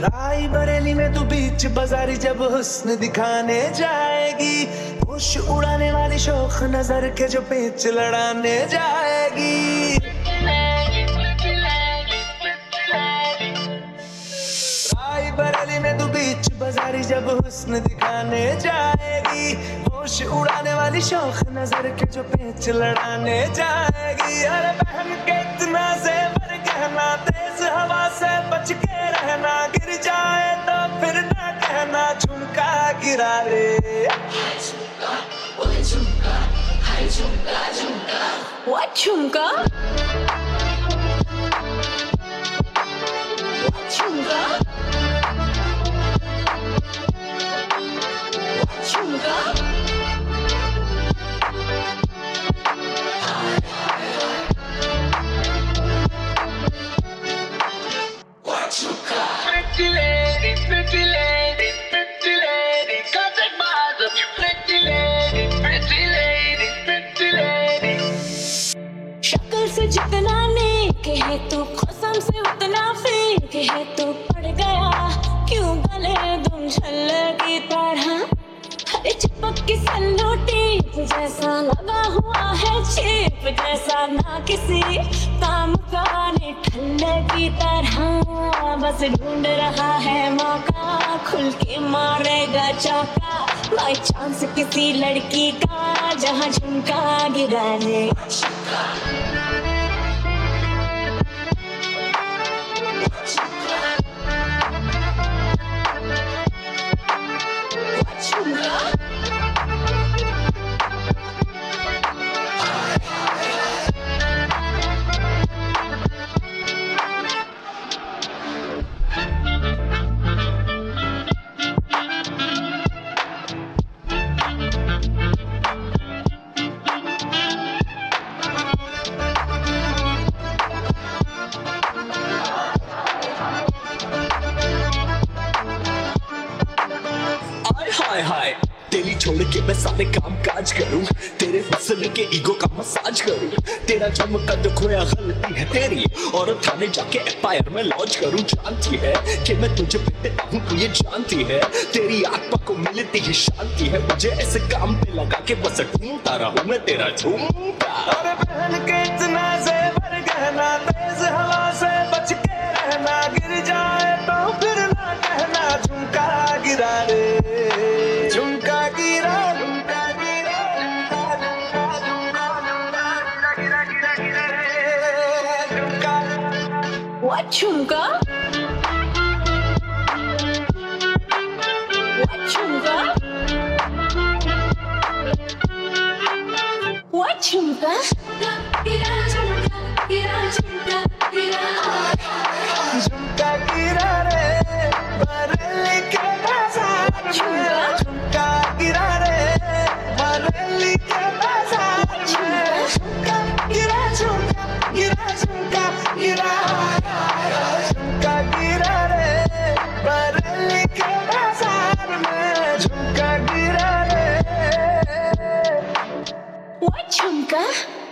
राई बरेली में तू बीच बाजारी जब हुस्न दिखाने जाएगी, होश उड़ाने वाली शौक नजर के जो पेच लड़ाने जाएगी। राई बरेली में तू बीच बाजारी जब हुस्न दिखाने जाएगी, होश उड़ाने वाली शौक नजर के जो पेच लड़ाने जाएगी। अरे बहन के इतना ज़ेवर गहना, तेज हवा से बच के रहना, गिर जाए तो फिर ना कहना झुमका गिरा रे। झुमका, ओए झुमका, हाय झुमका झुमका। What झुमका? What झुमका? What झुमका? Pretty lady, pretty lady, pretty lady, come take my hand up, you pretty lady, pretty lady, pretty lady. शक्ल से जितना नेक है तू, कसम से उतना फेक है तू। पड़ गया क्यों गले दुल्हन लगी तरह, हरे चिपक की सल्लो टेप जैसा लगा हुआ है चेप जैसा, ना किसी काम का निठल्ले की तरह। बस ढूंढ रहा है मौका, खुल के मारेगा चौका, बाई चांस किसी लड़की का जहाँ झुमका गिरा दे। हाय हाय तेरी छोड़ के मैं सारे काम काज करूं, तेरे हुस्न के ईगो का मसाज करूं। तेरा जन्म कद खोया गलती है तेरी, और थाने जाके एफआईआर में लॉन्च करूं। जानती है कि मैं तुझे पिटता हूं, तू ये जानती है, तेरी आत्मा को मिलती ही शांति है। मुझे ऐसे काम पे लगा के बस ढूंढता रहूं मैं तेरा झुमका। अरे बहन के इतना ज़ेवर गहना, तेज हवा से बच के रहना, गिर जाए तो फिर ना कहना झुमका गिरा रे। झुमका गिरा, झुमका गिरा, गिरा गिरा गिरा रे झुमका। What झुमका? What झुमका? What झुमका? झुमका गिरा रे बरेली के बाजार में, झुमका गिरा रे बरेली के बाजार में। झुमका गिरा, झुमका गिरा, झुमका गिरा, झुमका गिरा रे बरेली के बाजार में, झुमका गिरा रे। What झुमका?